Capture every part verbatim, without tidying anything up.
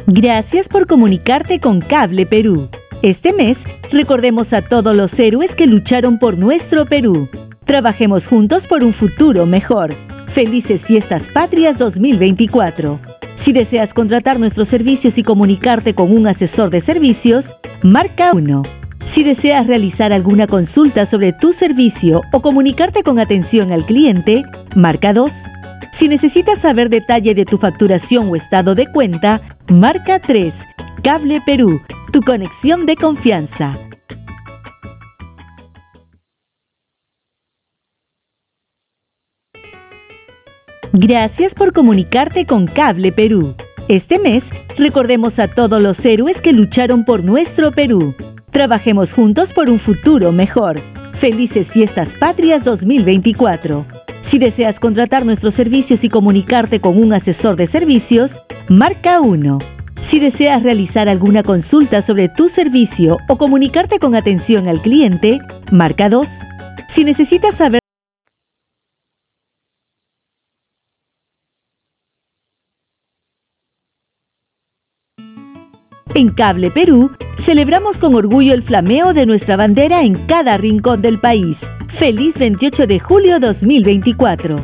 Gracias por comunicarte con Cable Perú. Este mes, recordemos a todos los héroes que lucharon por nuestro Perú. Trabajemos juntos por un futuro mejor. Felices Fiestas Patrias dos mil veinticuatro. Si deseas contratar nuestros servicios y comunicarte con un asesor de servicios, marca uno. Si deseas realizar alguna consulta sobre tu servicio o comunicarte con atención al cliente, marca dos. Si necesitas saber detalle de tu facturación o estado de cuenta, marca tres. Cable Perú, tu conexión de confianza. Gracias por comunicarte con Cable Perú. Este mes, recordemos a todos los héroes que lucharon por nuestro Perú. Trabajemos juntos por un futuro mejor. Felices Fiestas Patrias dos mil veinticuatro. Si deseas contratar nuestros servicios y comunicarte con un asesor de servicios, marca uno. Si deseas realizar alguna consulta sobre tu servicio o comunicarte con atención al cliente, marca dos. Si necesitas saber En Cable Perú, celebramos con orgullo el flameo de nuestra bandera en cada rincón del país. ¡Feliz veintiocho de julio dos mil veinticuatro!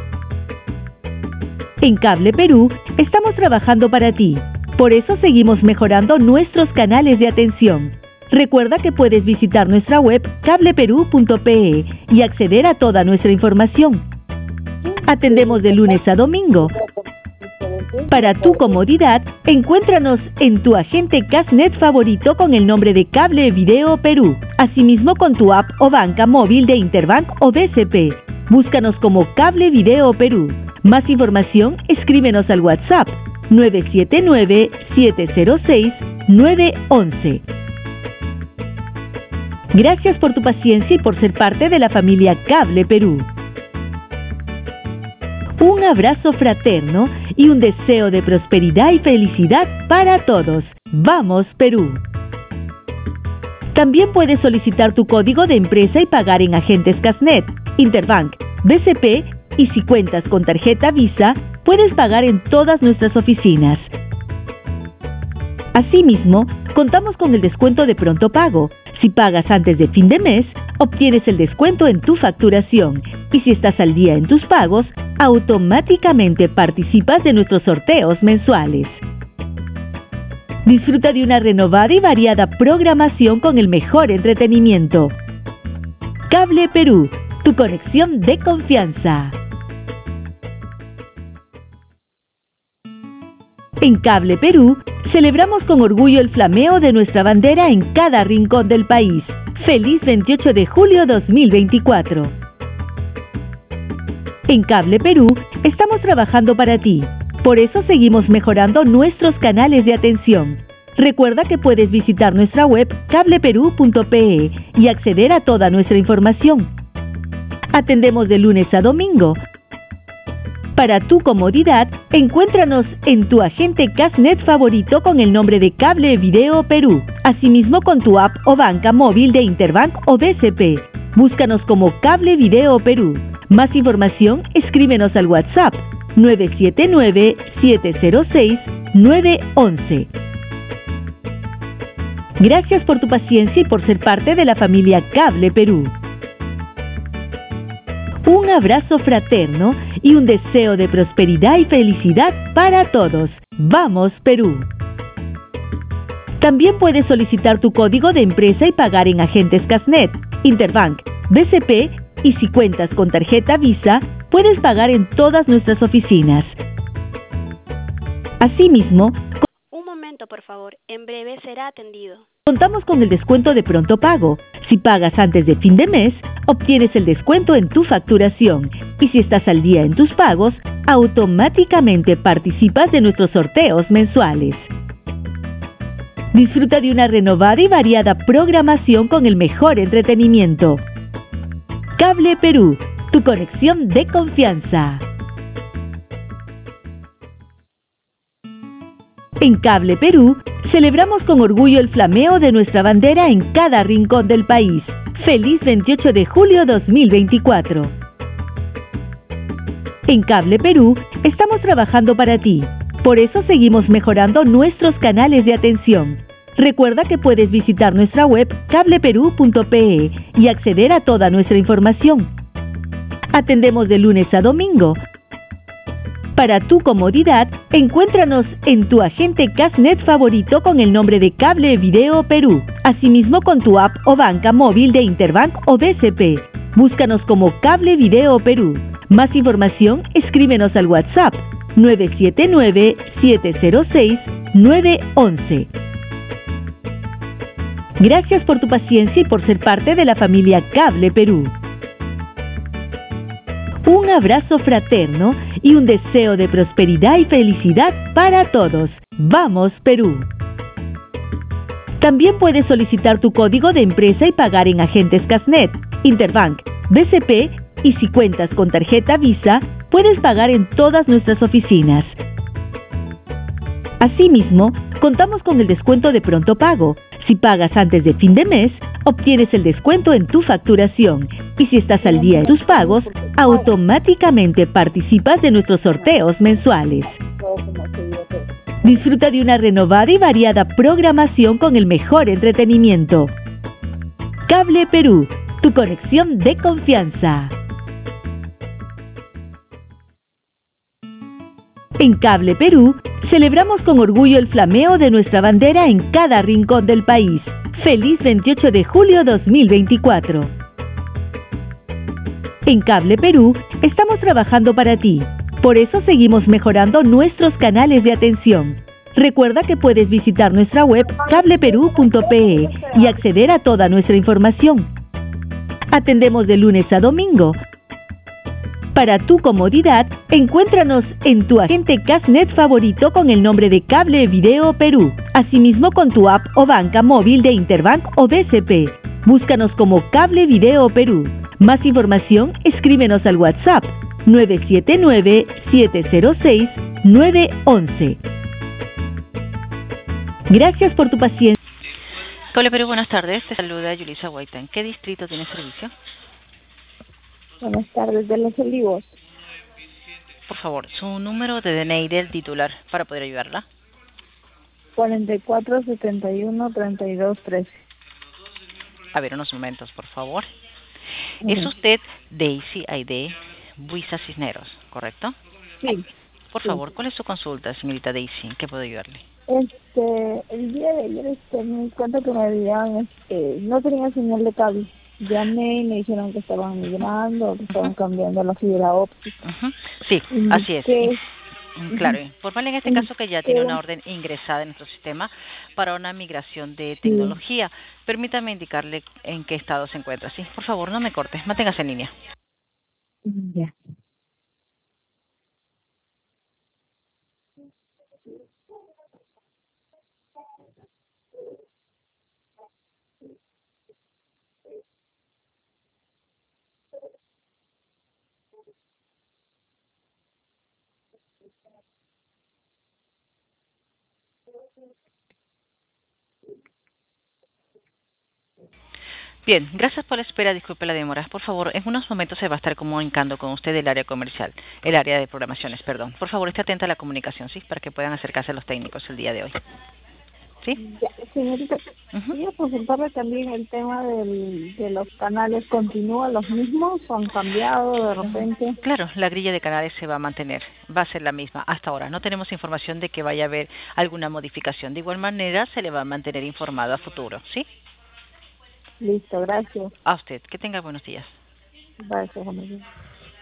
En Cable Perú, estamos trabajando para ti. Por eso seguimos mejorando nuestros canales de atención. Recuerda que puedes visitar nuestra web cable perú punto pe y acceder a toda nuestra información. Atendemos de lunes a domingo. Para tu comodidad, encuéntranos en tu agente Casnet favorito con el nombre de Cable Video Perú, asimismo con tu app o banca móvil de Interbank o B C P. Búscanos como Cable Video Perú. Más información, escríbenos al WhatsApp nueve siete nueve, siete cero seis, nueve uno uno. Gracias por tu paciencia y por ser parte de la familia Cable Perú. Un abrazo fraterno y un deseo de prosperidad y felicidad para todos. ¡Vamos, Perú! También puedes solicitar tu código de empresa y pagar en agentes Casnet, Interbank, B C P y si cuentas con tarjeta Visa, puedes pagar en todas nuestras oficinas. Asimismo, contamos con el descuento de pronto pago. Si pagas antes de fin de mes, obtienes el descuento en tu facturación. Y si estás al día en tus pagos, automáticamente participas de nuestros sorteos mensuales. Disfruta de una renovada y variada programación con el mejor entretenimiento. Cable Perú, tu conexión de confianza. En Cable Perú, celebramos con orgullo el flameo de nuestra bandera en cada rincón del país. ¡Feliz veintiocho de julio dos mil veinticuatro! En Cable Perú, estamos trabajando para ti. Por eso seguimos mejorando nuestros canales de atención. Recuerda que puedes visitar nuestra web cable perú punto pe y acceder a toda nuestra información. Atendemos de lunes a domingo. Para tu comodidad, encuéntranos en tu agente Casnet favorito con el nombre de Cable Video Perú, asimismo con tu app o banca móvil de Interbank o B C P. Búscanos como Cable Video Perú. Más información, escríbenos al WhatsApp nueve siete nueve, siete cero seis, nueve uno uno. Gracias por tu paciencia y por ser parte de la familia Cable Perú. Un abrazo fraterno y un deseo de prosperidad y felicidad para todos. ¡Vamos, Perú! También puedes solicitar tu código de empresa y pagar en agentes Casnet, Interbank, B C P y si cuentas con tarjeta Visa, puedes pagar en todas nuestras oficinas. Asimismo, Un momento, por favor. En breve será atendido. Contamos con el descuento de pronto pago. Si pagas antes de fin de mes, obtienes el descuento en tu facturación. Y si estás al día en tus pagos, automáticamente participas de nuestros sorteos mensuales. Disfruta de una renovada y variada programación con el mejor entretenimiento. Cable Perú, tu conexión de confianza. En Cable Perú, celebramos con orgullo el flameo de nuestra bandera en cada rincón del país. ¡Feliz veintiocho de julio dos mil veinticuatro! En Cable Perú, estamos trabajando para ti. Por eso seguimos mejorando nuestros canales de atención. Recuerda que puedes visitar nuestra web cable perú punto pe y acceder a toda nuestra información. Atendemos de lunes a domingo. Para tu comodidad, encuéntranos en tu agente Casnet favorito con el nombre de Cable Video Perú. Asimismo con tu app o banca móvil de Interbank o B C P. Búscanos como Cable Video Perú. Más información, escríbenos al WhatsApp nueve siete nueve, siete cero seis, nueve uno uno. Gracias por tu paciencia y por ser parte de la familia Cable Perú. Un abrazo fraterno y un deseo de prosperidad y felicidad para todos. ¡Vamos, Perú! También puedes solicitar tu código de empresa y pagar en agentes Casnet, Interbank, B C P y si cuentas con tarjeta Visa, puedes pagar en todas nuestras oficinas. Asimismo, contamos con el descuento de pronto pago. Si pagas antes de fin de mes, obtienes el descuento en tu facturación. Y si estás al día en tus pagos, automáticamente participas de nuestros sorteos mensuales. Disfruta de una renovada y variada programación con el mejor entretenimiento. Cable Perú, tu conexión de confianza. En Cable Perú, celebramos con orgullo el flameo de nuestra bandera en cada rincón del país. ¡Feliz veintiocho de julio dos mil veinticuatro! En Cable Perú, estamos trabajando para ti. Por eso seguimos mejorando nuestros canales de atención. Recuerda que puedes visitar nuestra web cable perú punto pe y acceder a toda nuestra información. Atendemos de lunes a domingo. Para tu comodidad, encuéntranos en tu agente Casnet favorito con el nombre de Cable Video Perú. Asimismo con tu app o banca móvil de Interbank o B C P. Búscanos como Cable Video Perú. Más información, escríbenos al WhatsApp nueve siete nueve, siete cero seis, nueve uno uno. Gracias por tu paciencia. Cable Perú, buenas tardes. Te saluda Yulisa Guaita. ¿En qué distrito tiene servicio? Buenas tardes, de Los Olivos. Por favor, su número de D N I del titular para poder ayudarla. cuarenta y cuatro, setenta y uno, treinta y dos, trece. A ver, unos momentos, por favor. Uh-huh. ¿Es usted Daisy Aide Buiza Cisneros, correcto? Sí. Por sí. favor, ¿cuál es su consulta, señorita Daisy? ¿En qué puedo ayudarle? Este, el día de ayer este, me di cuenta que me habían, este, no tenía señal de cable. Llamé y me dijeron que estaban migrando, que estaban uh-huh. cambiando la fibra óptica. Uh-huh. Sí, y así es. que, Claro, informarle en este caso que ya tiene una orden ingresada en nuestro sistema para una migración de tecnología. Sí. Permítame indicarle en qué estado se encuentra. Sí, por favor, no me corte, manténgase en línea. Ya. Bien, gracias por la espera, disculpe la demora. Por favor, en unos momentos se va a estar comunicando con usted el área comercial, el área de programaciones, perdón. Por favor, esté atenta a la comunicación, ¿sí? Para que puedan acercarse a los técnicos el día de hoy. ¿Sí? Ya, señorita, Uh-huh. quería consultarle también el tema del, de los canales. ¿Continúan los mismos o han cambiado de repente? Claro, la grilla de canales se va a mantener, va a ser la misma hasta ahora. No tenemos información de que vaya a haber alguna modificación. De igual manera, se le va a mantener informado a futuro, ¿sí? Listo, gracias. A usted, que tenga buenos días. Gracias, amigo.